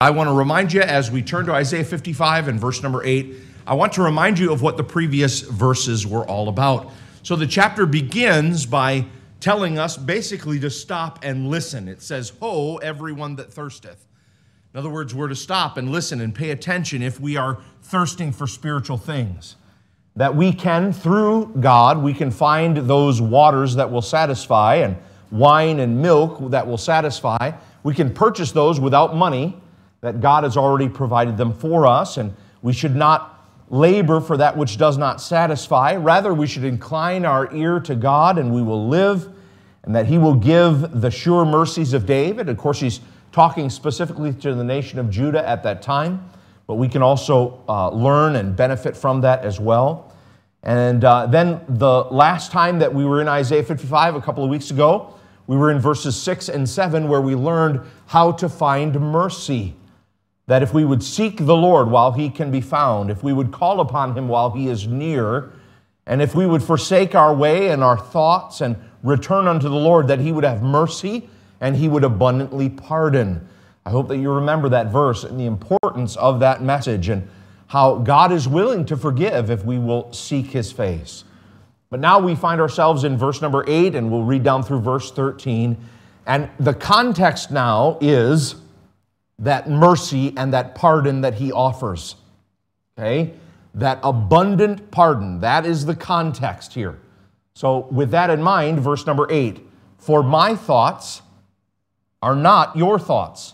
I want to remind you, as we turn to Isaiah 55 and verse number 8, I want to remind you of what the previous verses were all about. So the chapter begins by telling us basically to stop and listen. It says, "Ho, everyone that thirsteth." In other words, we're to stop and listen and pay attention if we are thirsting for spiritual things. That we can, through God, we can find those waters that will satisfy and wine and milk that will satisfy. We can purchase those without money, that God has already provided them for us, and we should not labor for that which does not satisfy. Rather, we should incline our ear to God and we will live, and that He will give the sure mercies of David. Of course, He's talking specifically to the nation of Judah at that time, but we can also learn and benefit from that as well. And then the last time that we were in Isaiah 55 a couple of weeks ago, we were in verses 6 and 7 where we learned how to find mercy. That if we would seek the Lord while He can be found, if we would call upon Him while He is near, and if we would forsake our way and our thoughts and return unto the Lord, that He would have mercy and He would abundantly pardon. I hope that you remember that verse and the importance of that message and how God is willing to forgive if we will seek His face. But now we find ourselves in verse number 8, and we'll read down through verse 13. And the context now is that mercy and that pardon that He offers. Okay? That abundant pardon, that is the context here. So with that in mind, verse number 8, "For my thoughts are not your thoughts,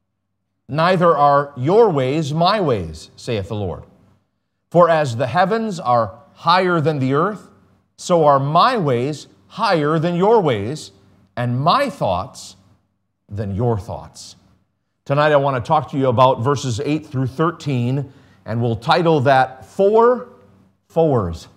neither are your ways my ways, saith the Lord. For as the heavens are higher than the earth, so are my ways higher than your ways, and my thoughts than your thoughts." Tonight I want to talk to you about verses 8 through 13, and we'll title that Four Fours.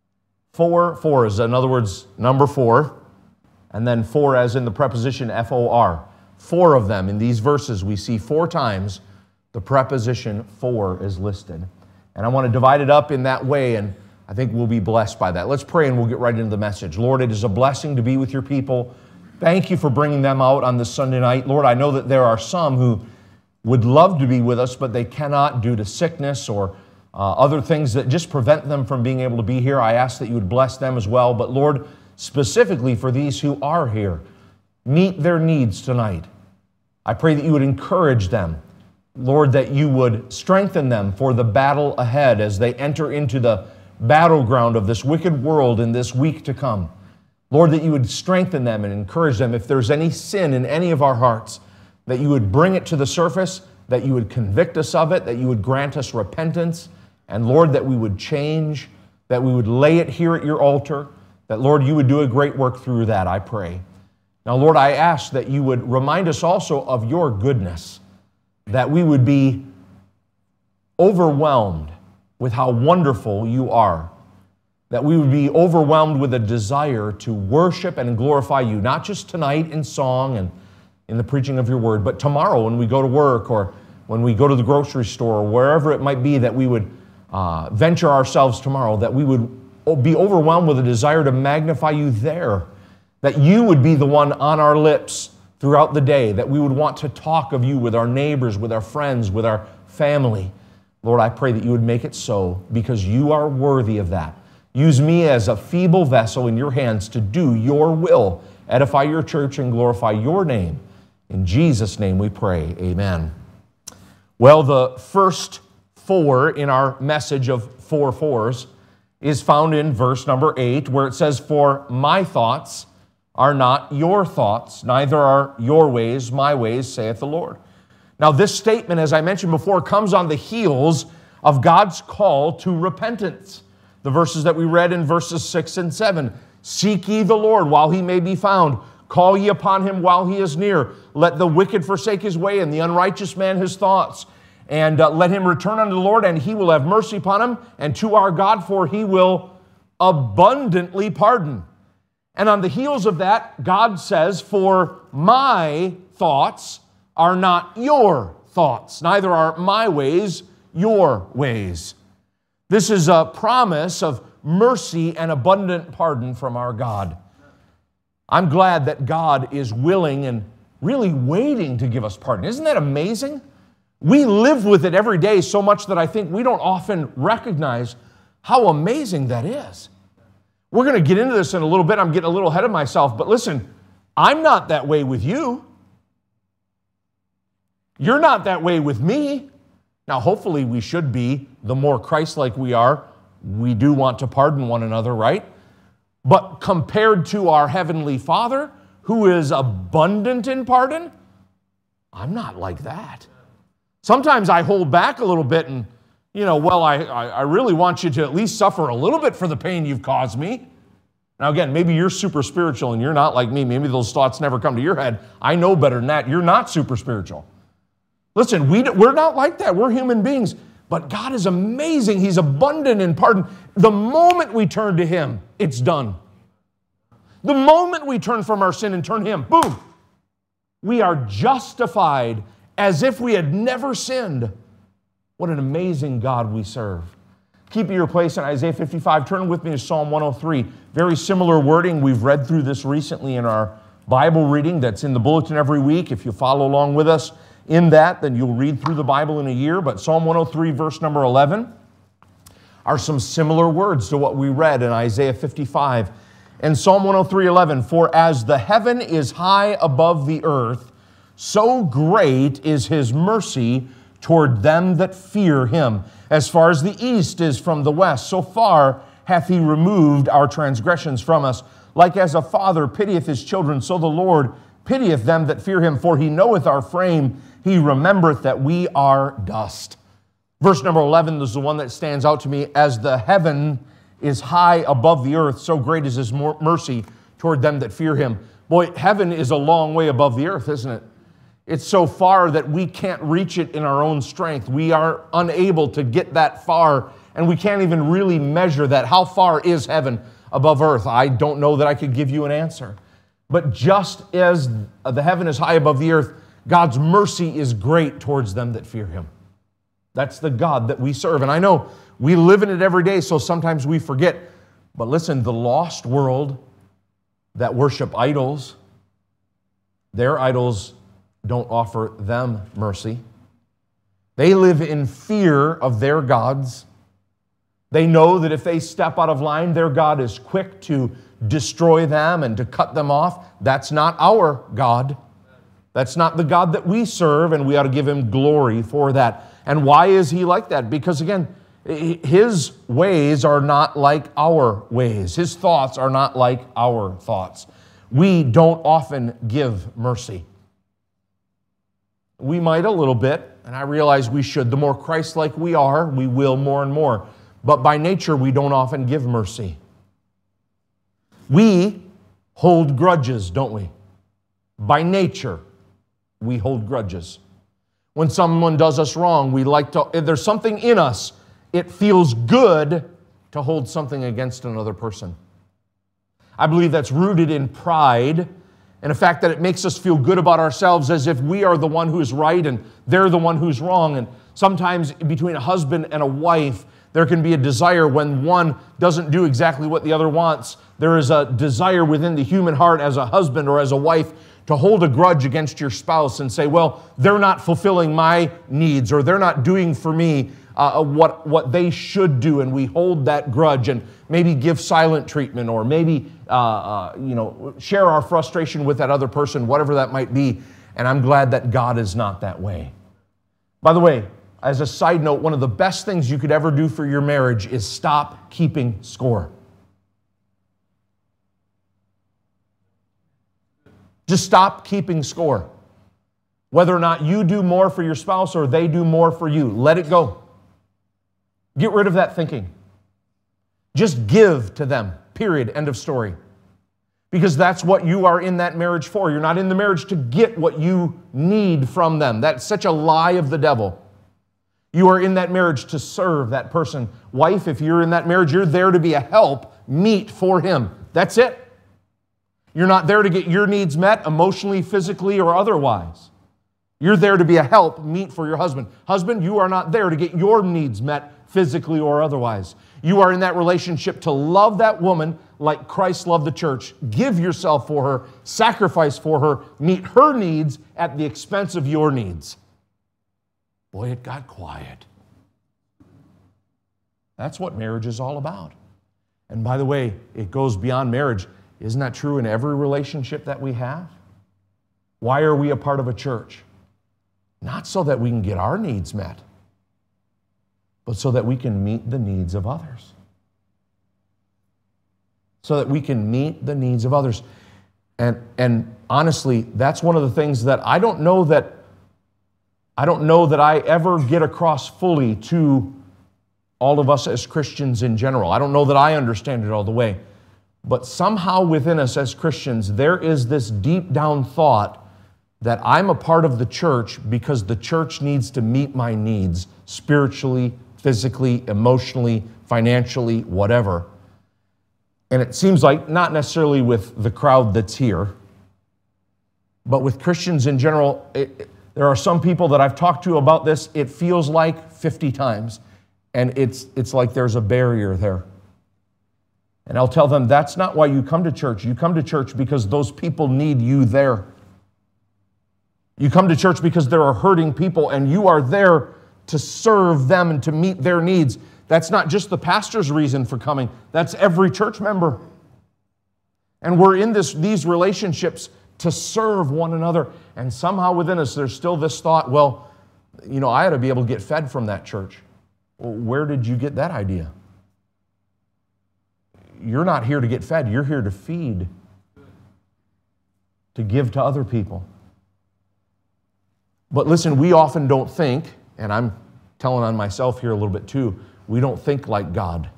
4 fours, in other words, number 4, and then 4 as in the preposition F-O-R. 4 of them in these verses. We see 4 times the preposition for is listed. And I want to divide it up in that way, and I think we'll be blessed by that. Let's pray and we'll get right into the message. Lord, it is a blessing to be with your people. Thank you for bringing them out on this Sunday night. Lord, I know that there are some who would love to be with us, but they cannot due to sickness or other things that just prevent them from being able to be here. I ask that you would bless them as well. But Lord, specifically for these who are here, meet their needs tonight. I pray that you would encourage them. Lord, that you would strengthen them for the battle ahead as they enter into the battleground of this wicked world in this week to come. Lord, that you would strengthen them and encourage them. If there's any sin in any of our hearts, that you would bring it to the surface, that you would convict us of it, that you would grant us repentance, and Lord, that we would change, that we would lay it here at your altar, that Lord, you would do a great work through that, I pray. Now, Lord, I ask that you would remind us also of your goodness, that we would be overwhelmed with how wonderful you are, that we would be overwhelmed with a desire to worship and glorify you, not just tonight in song and in the preaching of your word, but tomorrow when we go to work or when we go to the grocery store or wherever it might be that we would venture ourselves tomorrow, that we would be overwhelmed with a desire to magnify you there, that you would be the one on our lips throughout the day, that we would want to talk of you with our neighbors, with our friends, with our family. Lord, I pray that you would make it so because you are worthy of that. Use me as a feeble vessel in your hands to do your will, edify your church and glorify your name. In Jesus' name we pray, amen. Well, the first 4 in our message of 4 fours is found in verse number 8, where it says, "For my thoughts are not your thoughts, neither are your ways my ways, saith the Lord." Now, this statement, as I mentioned before, comes on the heels of God's call to repentance. The verses that we read in verses 6 and 7. "Seek ye the Lord while he may be found. Call ye upon him while he is near. Let the wicked forsake his way, and the unrighteous man his thoughts. And let him return unto the Lord, and he will have mercy upon him, and to our God, for he will abundantly pardon." And on the heels of that, God says, "For my thoughts are not your thoughts, neither are my ways your ways." This is a promise of mercy and abundant pardon from our God. I'm glad that God is willing and really waiting to give us pardon. Isn't that amazing? We live with it every day so much that I think we don't often recognize how amazing that is. We're going to get into this in a little bit. I'm getting a little ahead of myself, but listen, I'm not that way with you. You're not that way with me. Now, hopefully we should be. The more Christ-like we are, we do want to pardon one another, right? But compared to our Heavenly Father, who is abundant in pardon, I'm not like that. Sometimes I hold back a little bit and, I really want you to at least suffer a little bit for the pain you've caused me. Now again, maybe you're super spiritual and you're not like me. Maybe those thoughts never come to your head. I know better than that. You're not super spiritual. Listen, we're not like that. We're human beings. But God is amazing. He's abundant in pardon. The moment we turn to Him, it's done. The moment we turn from our sin and turn to Him, boom, we are justified as if we had never sinned. What an amazing God we serve. Keep your place in Isaiah 55. Turn with me to Psalm 103. Very similar wording. We've read through this recently in our Bible reading that's in the bulletin every week. If you follow along with us in that, then you'll read through the Bible in a year. But Psalm 103, verse number 11, are some similar words to what we read in Isaiah 55. And Psalm 103:11, for as the heaven is high above the earth, so great is His mercy toward them that fear Him. As far as the east is from the west, so far hath He removed our transgressions from us. Like as a father pitieth his children, so the Lord pitieth them that fear Him. For He knoweth our frame, He remembereth that we are dust. Verse number 11 is the one that stands out to me. As the heaven is high above the earth, so great is His mercy toward them that fear Him. Boy, heaven is a long way above the earth, isn't it? It's so far that we can't reach it in our own strength. We are unable to get that far, and we can't even really measure that. How far is heaven above earth? I don't know that I could give you an answer. But just as the heaven is high above the earth, God's mercy is great towards them that fear Him. That's the God that we serve. And I know we live in it every day, so sometimes we forget. But listen, the lost world that worship idols, their idols don't offer them mercy. They live in fear of their gods. They know that if they step out of line, their God is quick to destroy them and to cut them off. That's not our God. That's not the God that we serve, and we ought to give Him glory for that. And why is He like that? Because again, His ways are not like our ways. His thoughts are not like our thoughts. We don't often give mercy. We might a little bit, and I realize we should. The more Christ-like we are, we will more and more. But by nature, we don't often give mercy. We hold grudges, don't we? By nature, we hold grudges. When someone does us wrong, if there's something in us, it feels good to hold something against another person. I believe that's rooted in pride and the fact that it makes us feel good about ourselves as if we are the one who is right and they're the one who's wrong. And sometimes between a husband and a wife, there can be a desire when one doesn't do exactly what the other wants. There is a desire within the human heart as a husband or as a wife to hold a grudge against your spouse and say, well, they're not fulfilling my needs or they're not doing for me what they should do, and we hold that grudge and maybe give silent treatment or maybe share our frustration with that other person, whatever that might be. And I'm glad that God is not that way. By the way, as a side note, one of the best things you could ever do for your marriage is stop keeping score. Just stop keeping score. Whether or not you do more for your spouse or they do more for you, let it go. Get rid of that thinking. Just give to them, period, end of story. Because that's what you are in that marriage for. You're not in the marriage to get what you need from them. That's such a lie of the devil. You are in that marriage to serve that person. Wife, if you're in that marriage, you're there to be a help meet for him. That's it. You're not there to get your needs met emotionally, physically, or otherwise. You're there to be a help meet for your husband. Husband, you are not there to get your needs met physically or otherwise. You are in that relationship to love that woman like Christ loved the church. Give yourself for her, sacrifice for her, meet her needs at the expense of your needs. Boy, it got quiet. That's what marriage is all about. And by the way, it goes beyond marriage. Isn't that true in every relationship that we have? Why are we a part of a church? Not so that we can get our needs met, but so that we can meet the needs of others. So that we can meet the needs of others. And honestly, that's one of the things that I don't know that I ever get across fully to all of us as Christians in general. I don't know that I understand it all the way. But somehow within us as Christians, there is this deep down thought that I'm a part of the church because the church needs to meet my needs spiritually, physically, emotionally, financially, whatever. And it seems like not necessarily with the crowd that's here, but with Christians in general, there are some people that I've talked to about this, it feels like 50 times. And it's like there's a barrier there. And I'll tell them, that's not why you come to church. You come to church because those people need you there. You come to church because there are hurting people and you are there to serve them and to meet their needs. That's not just the pastor's reason for coming. That's every church member. And we're in these relationships to serve one another. And somehow within us, there's still this thought, well, I ought to be able to get fed from that church. Well, where did you get that idea? You're not here to get fed. You're here to feed, to give to other people. But listen, we often don't think, and I'm telling on myself here a little bit too, we don't think like God.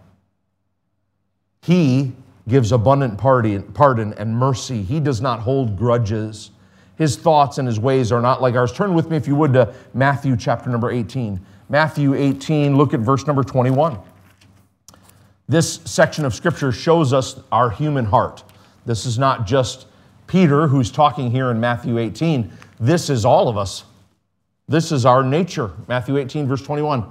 He gives abundant pardon and mercy. He does not hold grudges. His thoughts and His ways are not like ours. Turn with me, if you would, to Matthew chapter number 18. Matthew 18, look at verse number 21. This section of Scripture shows us our human heart. This is not just Peter who's talking here in Matthew 18. This is all of us. This is our nature. Matthew 18, verse 21.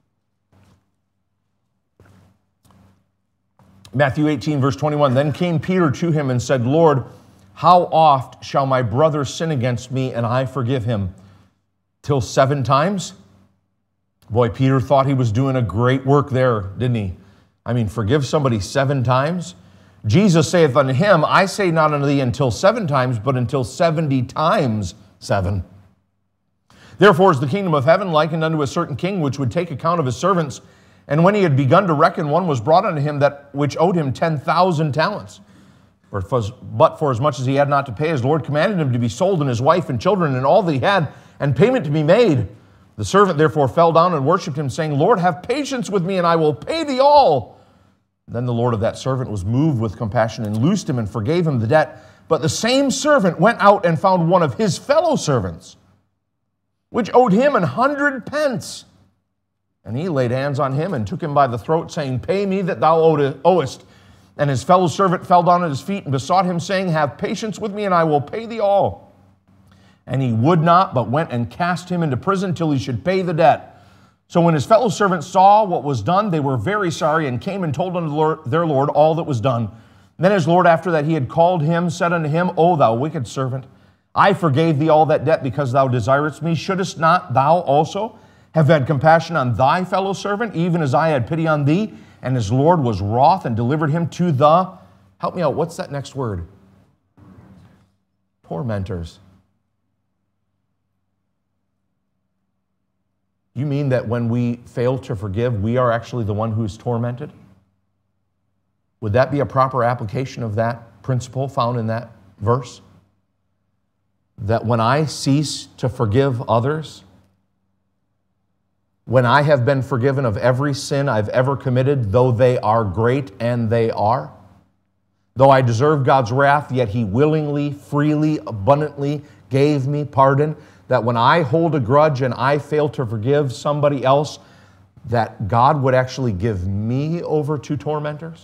Matthew 18, verse 21. Then came Peter to Him and said, Lord, how oft shall my brother sin against me and I forgive him? Till 7 times? Boy, Peter thought he was doing a great work there, didn't he? I mean, forgive somebody 7 times? Jesus saith unto him, I say not unto thee until 7 times, but until 70 times 7. Therefore is the kingdom of heaven likened unto a certain king, which would take account of his servants. And when he had begun to reckon, one was brought unto him that which owed him 10,000 talents. But for as much as he had not to pay, his Lord commanded him to be sold, and his wife and children, and all that he had, and payment to be made. The servant therefore fell down and worshipped him, saying, Lord, have patience with me, and I will pay thee all. Then the Lord of that servant was moved with compassion, and loosed him, and forgave him the debt. But the same servant went out and found one of his fellow servants, which owed him 100 pence. And he laid hands on him, and took him by the throat, saying, Pay me that thou owest. And his fellow servant fell down at his feet, and besought him, saying, Have patience with me, and I will pay thee all. And he would not, but went and cast him into prison till he should pay the debt. So when his fellow servants saw what was done, they were very sorry, and came and told unto their Lord all that was done. Then his Lord, after that he had called him, said unto him, O thou wicked servant, I forgave thee all that debt because thou desiredst me. Shouldest not thou also have had compassion on thy fellow servant, even as I had pity on thee? And his Lord was wroth and delivered him to the, help me out, what's that next word? Tormentors. You mean that when we fail to forgive, we are actually the one who's tormented? Would that be a proper application of that principle found in that verse? That when I cease to forgive others, when I have been forgiven of every sin I've ever committed, though they are great, and they are, though I deserve God's wrath, yet He willingly, freely, abundantly gave me pardon, that when I hold a grudge and I fail to forgive somebody else, that God would actually give me over to tormentors?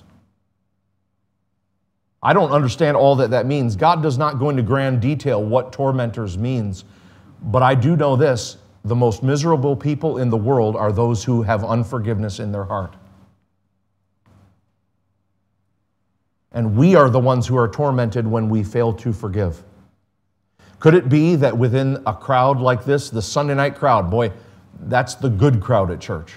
I don't understand all that that means. God does not go into grand detail what tormentors means, but I do know this: the most miserable people in the world are those who have unforgiveness in their heart. And we are the ones who are tormented when we fail to forgive. Could it be that within a crowd like this, the Sunday night crowd, boy, That's the good crowd at church.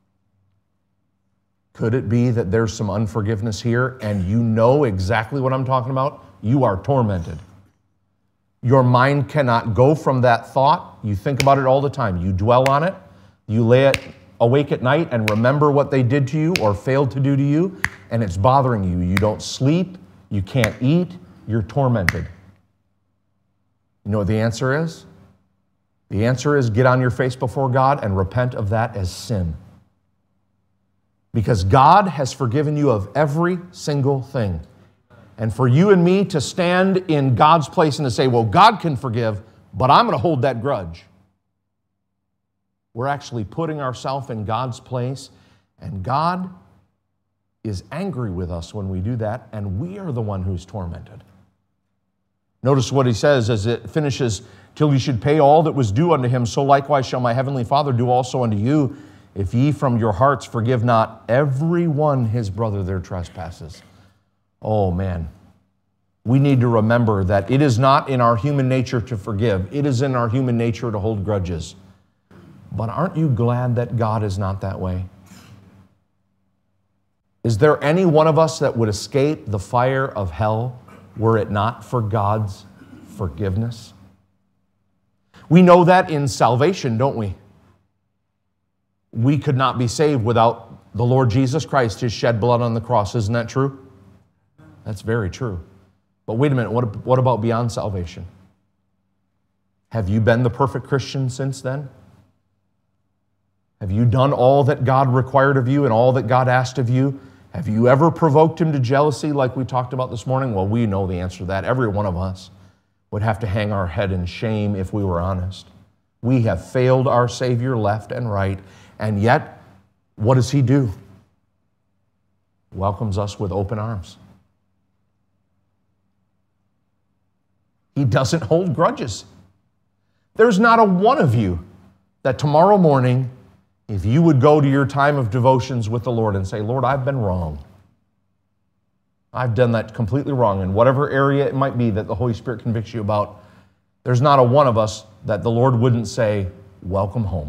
Could it be that there's some unforgiveness here and you know exactly what I'm talking about? You are tormented. Your mind cannot go from that thought. You think about it all the time. You dwell on it. You lay it awake at night and remember what they did to you or failed to do to you, and it's bothering you. You don't sleep. You can't eat. You're tormented. You know what the answer is? The answer is get on your face before God and repent of that as sin. Because God has forgiven you of every single thing. And for you and me to stand in God's place and to say, well, God can forgive, but I'm going to hold that grudge. We're actually putting ourselves in God's place, and God is angry with us when we do that, and we are the one who's tormented. Notice what he says as it finishes, till you should pay all that was due unto him, so likewise shall my heavenly Father do also unto you, if ye from your hearts forgive not every one his brother their trespasses. Oh man, we need to remember that it is not in our human nature to forgive. It is in our human nature to hold grudges. But aren't you glad that God is not that way? Is there any one of us that would escape the fire of hell were it not for God's forgiveness? We know that in salvation, don't we? We could not be saved without the Lord Jesus Christ, His shed blood on the cross. Isn't that true? That's very true. But wait a minute, what about beyond salvation? Have you been the perfect Christian since then? Have you done all that God required of you and all that God asked of you? Have you ever provoked Him to jealousy like we talked about this morning? Well, we know the answer to that. Every one of us would have to hang our head in shame if we were honest. We have failed our Savior left and right, and yet, what does He do? Welcomes us with open arms. He doesn't hold grudges. There's not a one of you that tomorrow morning, if you would go to your time of devotions with the Lord and say, Lord, I've been wrong. I've done that completely wrong in whatever area it might be that the Holy Spirit convicts you about, there's not a one of us that the Lord wouldn't say, welcome home.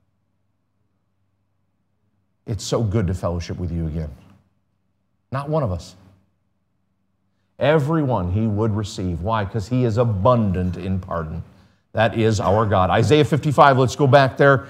It's so good to fellowship with you again. Not one of us. Everyone He would receive. Why? Because He is abundant in pardon. That is our God. Isaiah 55, let's go back there.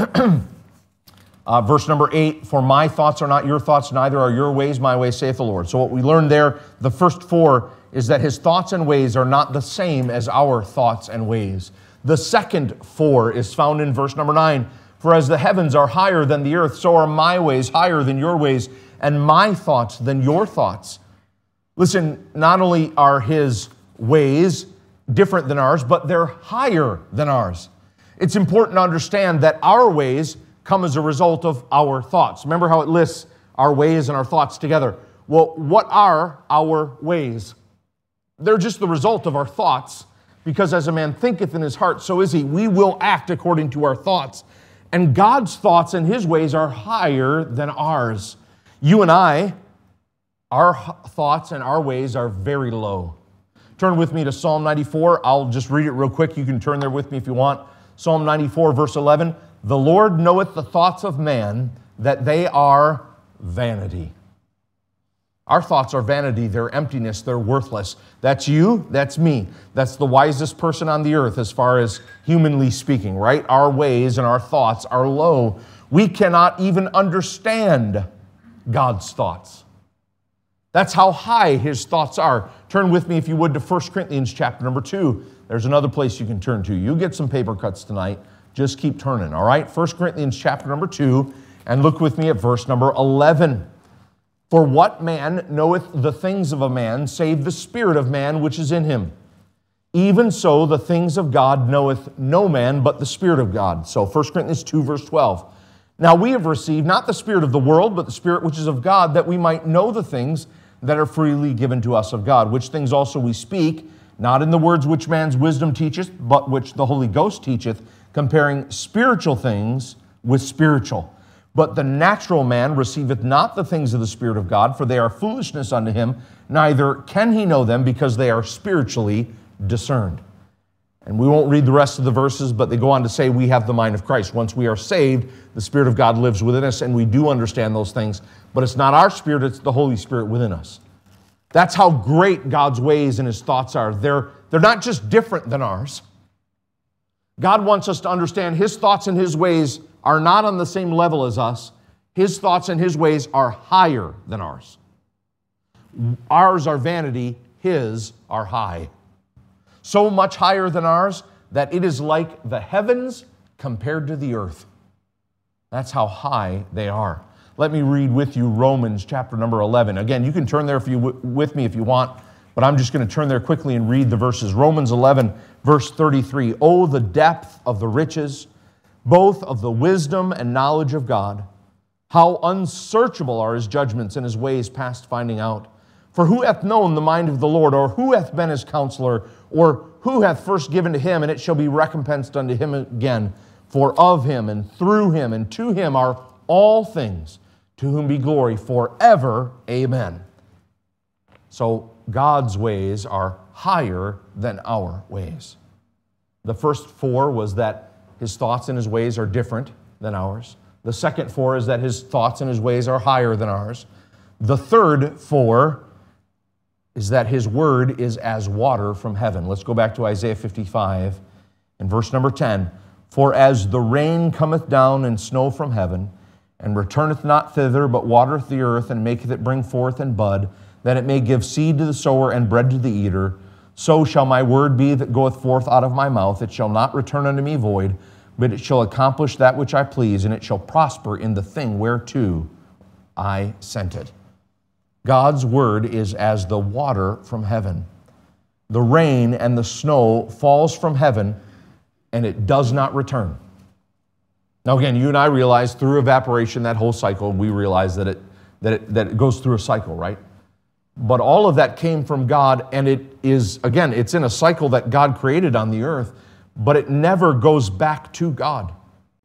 Verse number 8, for my thoughts are not your thoughts, neither are your ways my ways, saith the Lord. So what we learned there, the first 4, is that His thoughts and ways are not the same as our thoughts and ways. The second 4 is found in verse number 9. For as the heavens are higher than the earth, so are my ways higher than your ways, and my thoughts than your thoughts. Listen, not only are His ways different than ours, but they're higher than ours. It's important to understand that our ways come as a result of our thoughts. Remember how it lists our ways and our thoughts together. Well, what are our ways? They're just the result of our thoughts, because as a man thinketh in his heart, so is he. We will act according to our thoughts. And God's thoughts and His ways are higher than ours. You and I, our thoughts and our ways are very low. Turn with me to Psalm 94. I'll just read it real quick. You can turn there with me if you want. Psalm 94, verse 11. The Lord knoweth the thoughts of man, that they are vanity. Our thoughts are vanity. They're emptiness. They're worthless. That's you. That's me. That's the wisest person on the earth as far as humanly speaking, right? Our ways and our thoughts are low. We cannot even understand God's thoughts. That's how high His thoughts are. Turn with me, if you would, to 1 Corinthians chapter number 2. There's another place you can turn to. You get some paper cuts tonight. Just keep turning, all right? 1 Corinthians chapter number 2, and look with me at verse number 11. For what man knoweth the things of a man, save the spirit of man which is in him? Even so the things of God knoweth no man but the Spirit of God. So 1 Corinthians 2, verse 12. Now we have received not the spirit of the world, but the Spirit which is of God, that we might know the things that are freely given to us of God, which things also we speak, not in the words which man's wisdom teacheth, but which the Holy Ghost teacheth, comparing spiritual things with spiritual. But the natural man receiveth not the things of the Spirit of God, for they are foolishness unto him, neither can he know them, because they are spiritually discerned. And we won't read the rest of the verses, but they go on to say we have the mind of Christ. Once we are saved, the Spirit of God lives within us, and we do understand those things. But it's not our spirit, it's the Holy Spirit within us. That's how great God's ways and His thoughts are. They're not just different than ours. God wants us to understand His thoughts and His ways are not on the same level as us. His thoughts and His ways are higher than ours. Ours are vanity, His are high. So much higher than ours that it is like the heavens compared to the earth. That's how high they are. Let me read with you Romans chapter number 11. Again, you can turn there with me if you want, but I'm just going to turn there quickly and read the verses. Romans 11, verse 33. Oh, the depth of the riches, both of the wisdom and knowledge of God. How unsearchable are His judgments and His ways past finding out. For who hath known the mind of the Lord, or who hath been His counselor, or who hath first given to Him, and it shall be recompensed unto Him again? For of Him, and through Him, and to Him are all things, to whom be glory forever. Amen. So God's ways are higher than our ways. The first four was that His thoughts and His ways are different than ours. The second four is that His thoughts and His ways are higher than ours. The third four is that His word is as water from heaven. Let's go back to Isaiah 55 and verse number 10. For as the rain cometh down and snow from heaven, and returneth not thither, but watereth the earth, and maketh it bring forth and bud, that it may give seed to the sower and bread to the eater, so shall my word be that goeth forth out of my mouth. It shall not return unto me void, but it shall accomplish that which I please, and it shall prosper in the thing whereto I sent it. God's word is as the water from heaven. The rain and the snow falls from heaven, and it does not return. Now again, you and I realize through evaporation, that whole cycle, we realize that it goes through a cycle, right? But all of that came from God, and it is, again, it's in a cycle that God created on the earth, but it never goes back to God.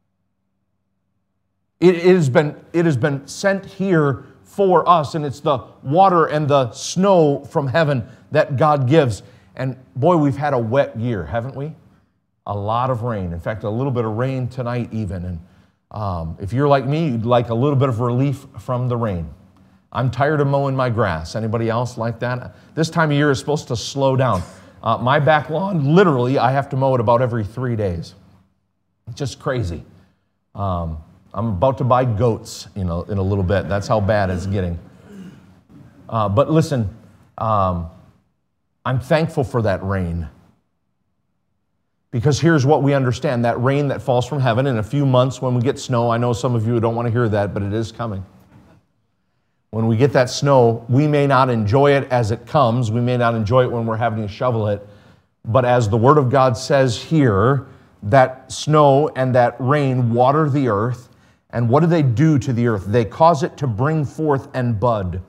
It has been sent here for us, and it's the water and the snow from heaven that God gives. And boy, we've had a wet year, haven't we? A lot of rain. In fact, a little bit of rain tonight even. And if you're like me, you'd like a little bit of relief from the rain. I'm tired of mowing my grass. Anybody else like that? This time of year is supposed to slow down. My back lawn, literally, I have to mow it about every 3 days. It's just crazy. I'm about to buy goats, in a little bit. That's how bad it's getting. But listen, I'm thankful for that rain. Because here's what we understand, that rain that falls from heaven in a few months when we get snow. I know some of you don't want to hear that, but it is coming. When we get that snow, we may not enjoy it as it comes. We may not enjoy it when we're having to shovel it. But as the Word of God says here, that snow and that rain water the earth. And what do they do to the earth? They cause it to bring forth and bud,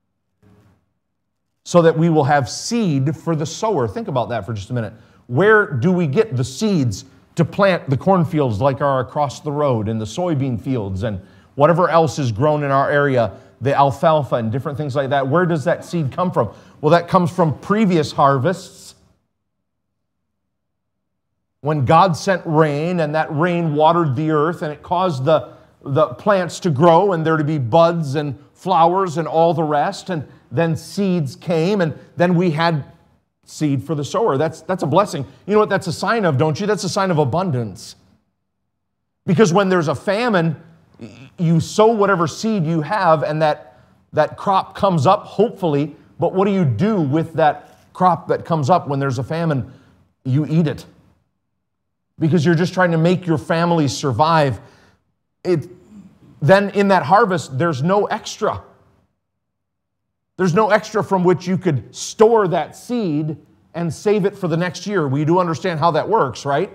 so that we will have seed for the sower. Think about that for just a minute. Where do we get the seeds to plant the cornfields like are across the road, and the soybean fields, and whatever else is grown in our area, the alfalfa and different things like that? Where does that seed come from? Well, that comes from previous harvests. When God sent rain, and that rain watered the earth, and it caused the plants to grow, and there to be buds and flowers and all the rest, and then seeds came, and then we had seed for the sower. That's a blessing. You know what that's a sign of, don't you? That's a sign of abundance. Because when there's a famine, you sow whatever seed you have, and that crop comes up, hopefully, but what do you do with that crop that comes up when there's a famine? You eat it. Because you're just trying to make your family survive. Then in that harvest, there's no extra. There's no extra from which you could store that seed and save it for the next year. We do understand how that works, right?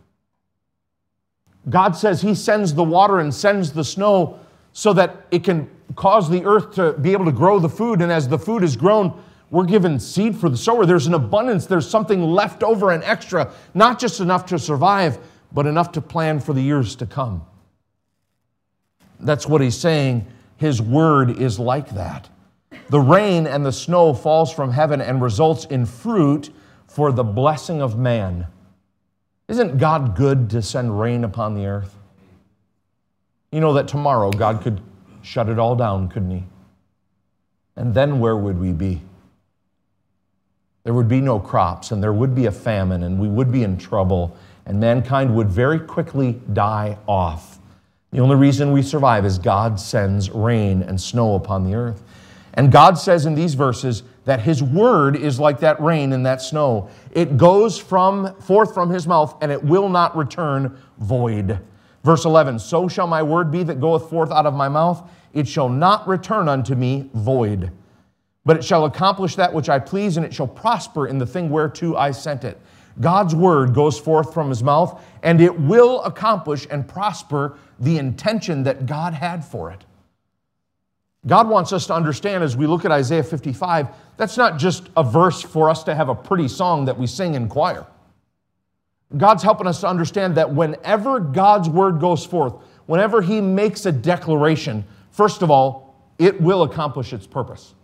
God says He sends the water and sends the snow so that it can cause the earth to be able to grow the food. And as the food is grown, we're given seed for the sower. There's an abundance. There's something left over and extra, not just enough to survive, but enough to plan for the years to come. That's what He's saying. His word is like that. The rain and the snow falls from heaven and results in fruit for the blessing of man. Isn't God good to send rain upon the earth? You know that tomorrow God could shut it all down, couldn't He? And then where would we be? There would be no crops, and there would be a famine, and we would be in trouble, and mankind would very quickly die off. The only reason we survive is God sends rain and snow upon the earth. And God says in these verses that His word is like that rain and that snow. It goes forth from His mouth, and it will not return void. Verse 11, so shall my word be that goeth forth out of my mouth. It shall not return unto me void, but it shall accomplish that which I please, and it shall prosper in the thing whereto I sent it. God's word goes forth from His mouth, and it will accomplish and prosper the intention that God had for it. God wants us to understand, as we look at Isaiah 55, that's not just a verse for us to have a pretty song that we sing in choir. God's helping us to understand that whenever God's word goes forth, whenever He makes a declaration, first of all, it will accomplish its purpose.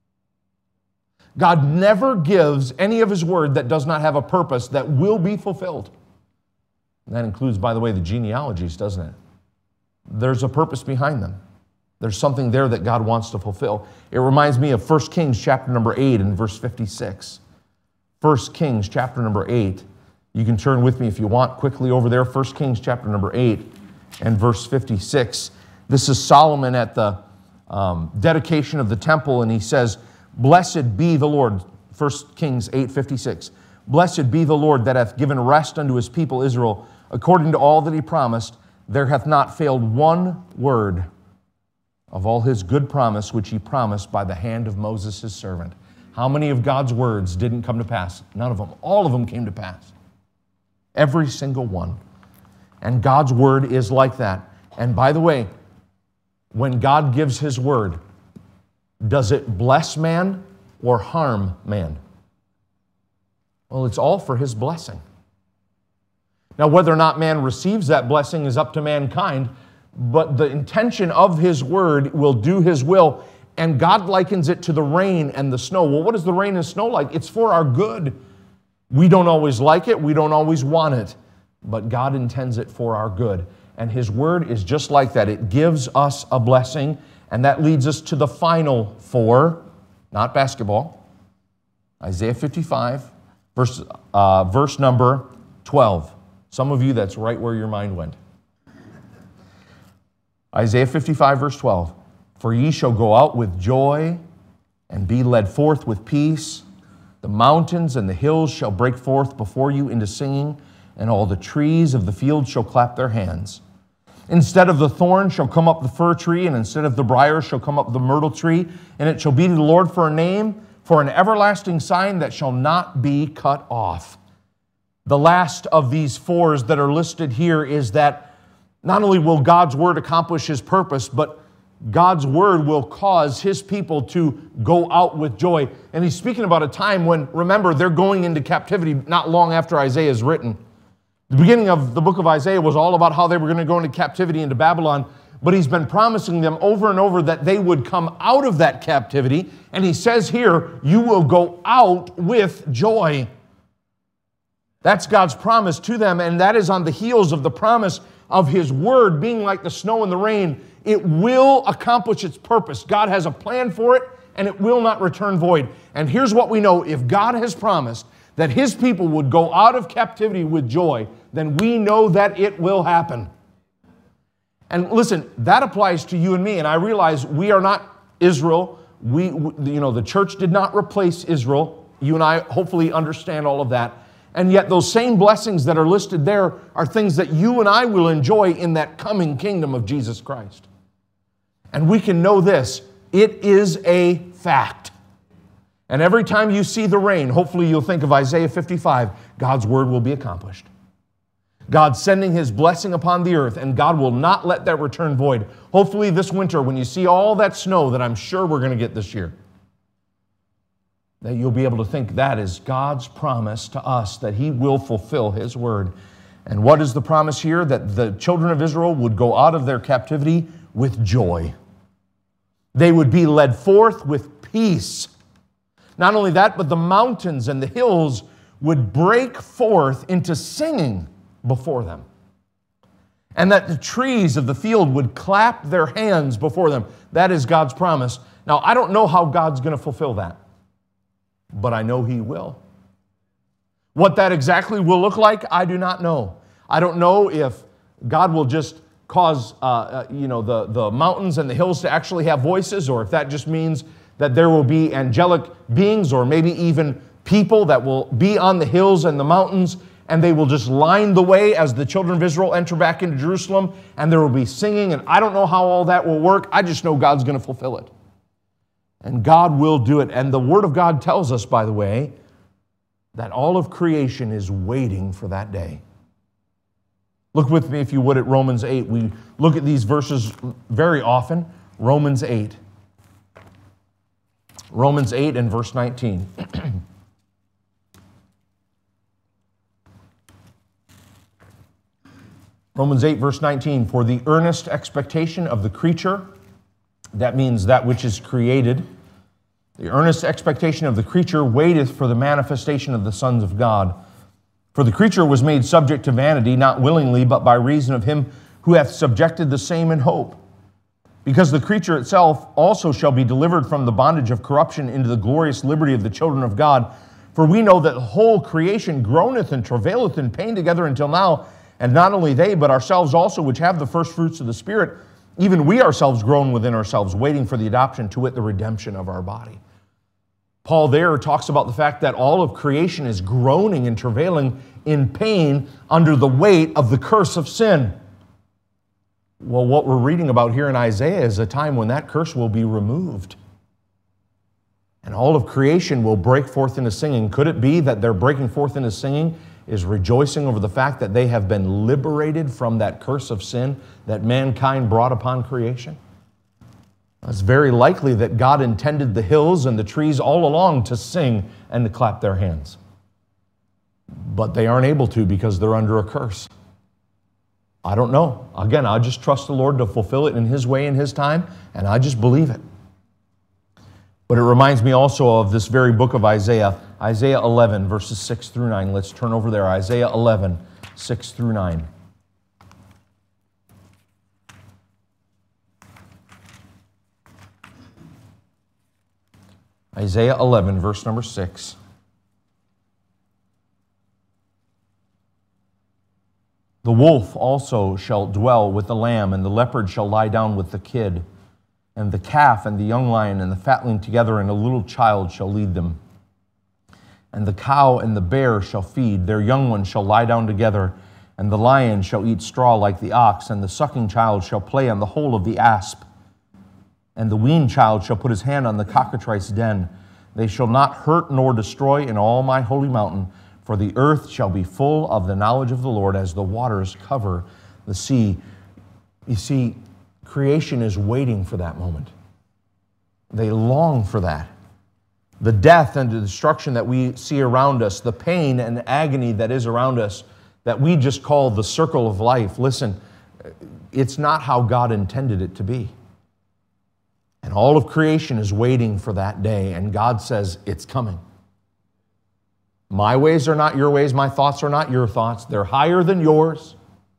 God never gives any of His word that does not have a purpose that will be fulfilled. And that includes, by the way, the genealogies, doesn't it? There's a purpose behind them. There's something there that God wants to fulfill. It reminds me of 1 Kings chapter number 8 and verse 56. 1 Kings chapter number 8. You can turn with me if you want quickly over there. 1 Kings chapter number 8 and verse 56. This is Solomon at the dedication of the temple, and he says, blessed be the Lord, 1 Kings 8:56. Blessed be the Lord that hath given rest unto His people Israel, according to all that He promised. There hath not failed one word of all His good promise, which He promised by the hand of Moses His servant. How many of God's words didn't come to pass? None of them. All of them came to pass. Every single one. And God's word is like that. And by the way, when God gives His word, does it bless man or harm man? Well, it's all for His blessing. Now, whether or not man receives that blessing is up to mankind, but the intention of His word will do His will, and God likens it to the rain and the snow. Well, what is the rain and snow like? It's for our good. We don't always like it, we don't always want it, but God intends it for our good. And His word is just like that. It gives us a blessing, and that leads us to the final four, not basketball. Isaiah 55, verse number 12. Some of you, that's right where your mind went. Isaiah 55, verse 12. For ye shall go out with joy and be led forth with peace. The mountains and the hills shall break forth before you into singing, and all the trees of the field shall clap their hands. Instead of the thorn shall come up the fir tree, and instead of the briar shall come up the myrtle tree, and it shall be to the Lord for a name, for an everlasting sign that shall not be cut off. The last of these fours that are listed here is that not only will God's word accomplish His purpose, but God's word will cause His people to go out with joy. And he's speaking about a time when, remember, they're going into captivity not long after Isaiah is written. The beginning of the book of Isaiah was all about how they were going to go into captivity into Babylon, but He's been promising them over and over that they would come out of that captivity. And He says here, you will go out with joy. That's God's promise to them, and that is on the heels of the promise of His word being like the snow and the rain. It will accomplish its purpose. God has a plan for it, and it will not return void. And here's what we know. If God has promised that His people would go out of captivity with joy, then we know that it will happen. And listen, that applies to you and me, and I realize we are not Israel. The church did not replace Israel. You and I hopefully understand all of that. And yet those same blessings that are listed there are things that you and I will enjoy in that coming kingdom of Jesus Christ. And we can know this, it is a fact. And every time you see the rain, hopefully you'll think of Isaiah 55, God's word will be accomplished. God's sending His blessing upon the earth, and God will not let that return void. Hopefully this winter, when you see all that snow that I'm sure we're going to get this year, that you'll be able to think that is God's promise to us, that He will fulfill His word. And what is the promise here? That the children of Israel would go out of their captivity with joy. They would be led forth with peace. Not only that, but the mountains and the hills would break forth into singing before them. And that the trees of the field would clap their hands before them. That is God's promise. Now, I don't know how God's going to fulfill that, but I know He will. What that exactly will look like, I do not know. I don't know if God will just cause the mountains and the hills to actually have voices, or if that just means that there will be angelic beings, or maybe even people that will be on the hills and the mountains, and they will just line the way as the children of Israel enter back into Jerusalem, and there will be singing, and I don't know how all that will work. I just know God's going to fulfill it. And God will do it. And the Word of God tells us, by the way, that all of creation is waiting for that day. Look with me, if you would, at Romans 8. We look at these verses very often. Romans 8. Romans 8 and verse 19. Romans 8, verse 19. For the earnest expectation of the creature, that means that which is created, the earnest expectation of the creature waiteth for the manifestation of the sons of God. For the creature was made subject to vanity, not willingly, but by reason of him who hath subjected the same in hope. Because the creature itself also shall be delivered from the bondage of corruption into the glorious liberty of the children of God. For we know that the whole creation groaneth and travaileth in pain together until now. And not only they, but ourselves also, which have the first fruits of the Spirit, even we ourselves groan within ourselves, waiting for the adoption, to wit, the redemption of our body. Paul there talks about the fact that all of creation is groaning and travailing in pain under the weight of the curse of sin. Well, what we're reading about here in Isaiah is a time when that curse will be removed. And all of creation will break forth into singing. Could it be that their breaking forth into singing is rejoicing over the fact that they have been liberated from that curse of sin that mankind brought upon creation? It's very likely that God intended the hills and the trees all along to sing and to clap their hands. But they aren't able to because they're under a curse. I don't know. Again, I just trust the Lord to fulfill it in His way and His time, and I just believe it. But it reminds me also of this very book of Isaiah, Isaiah 11, verses 6 through 9. Let's turn over there, Isaiah 11, 6 through 9. Isaiah 11, verse number 6. The wolf also shall dwell with the lamb, and the leopard shall lie down with the kid, and the calf and the young lion and the fatling together, and a little child shall lead them. And the cow and the bear shall feed, their young ones shall lie down together, and the lion shall eat straw like the ox, and the sucking child shall play on the hole of the asp. And the weaned child shall put his hand on the cockatrice den. They shall not hurt nor destroy in all my holy mountain, for the earth shall be full of the knowledge of the Lord as the waters cover the sea. You see, creation is waiting for that moment. They long for that. The death and the destruction that we see around us, the pain and agony that is around us, that we just call the circle of life. Listen, it's not how God intended it to be. And all of creation is waiting for that day, and God says, it's coming. My ways are not your ways, my thoughts are not your thoughts. They're higher than yours.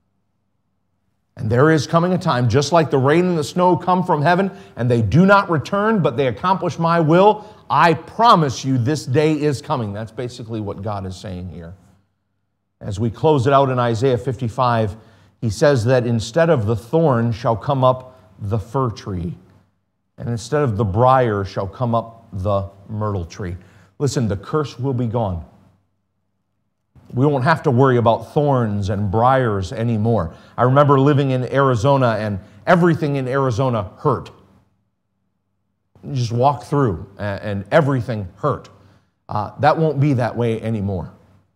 And there is coming a time, just like the rain and the snow come from heaven, and they do not return, but they accomplish my will. I promise you this day is coming. That's basically what God is saying here. As we close it out in Isaiah 55, He says that instead of the thorn shall come up the fir tree, and instead of the briar shall come up the myrtle tree. Listen, the curse will be gone. We won't have to worry about thorns and briars anymore. I remember living in Arizona, and everything in Arizona hurt. You just walk through, and everything hurt. That won't be that way anymore.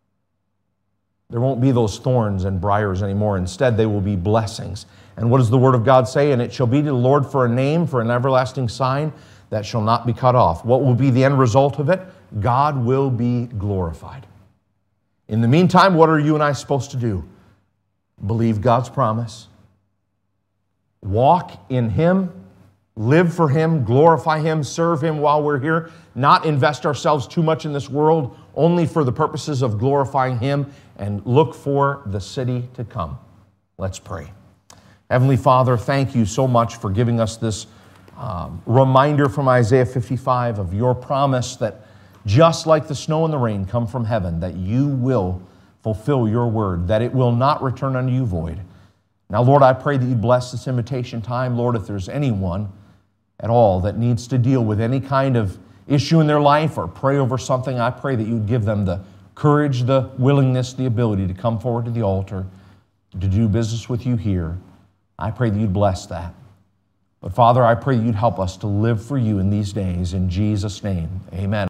There won't be those thorns and briars anymore. Instead, they will be blessings. And what does the Word of God say? And it shall be to the Lord for a name, for an everlasting sign that shall not be cut off. What will be the end result of it? God will be glorified. In the meantime, what are you and I supposed to do? Believe God's promise. Walk in Him. Live for Him. Glorify Him. Serve Him while we're here. Not invest ourselves too much in this world only for the purposes of glorifying Him, and look for the city to come. Let's pray. Heavenly Father, thank you so much for giving us this reminder from Isaiah 55 of your promise that just like the snow and the rain come from heaven, that you will fulfill your word, that it will not return unto you void. Now, Lord, I pray that you bless this invitation time. Lord, if there's anyone at all that needs to deal with any kind of issue in their life or pray over something, I pray that you would give them the courage, the willingness, the ability to come forward to the altar, to do business with you here. I pray that you'd bless that. But Father, I pray that you'd help us to live for you in these days. In Jesus' name, amen.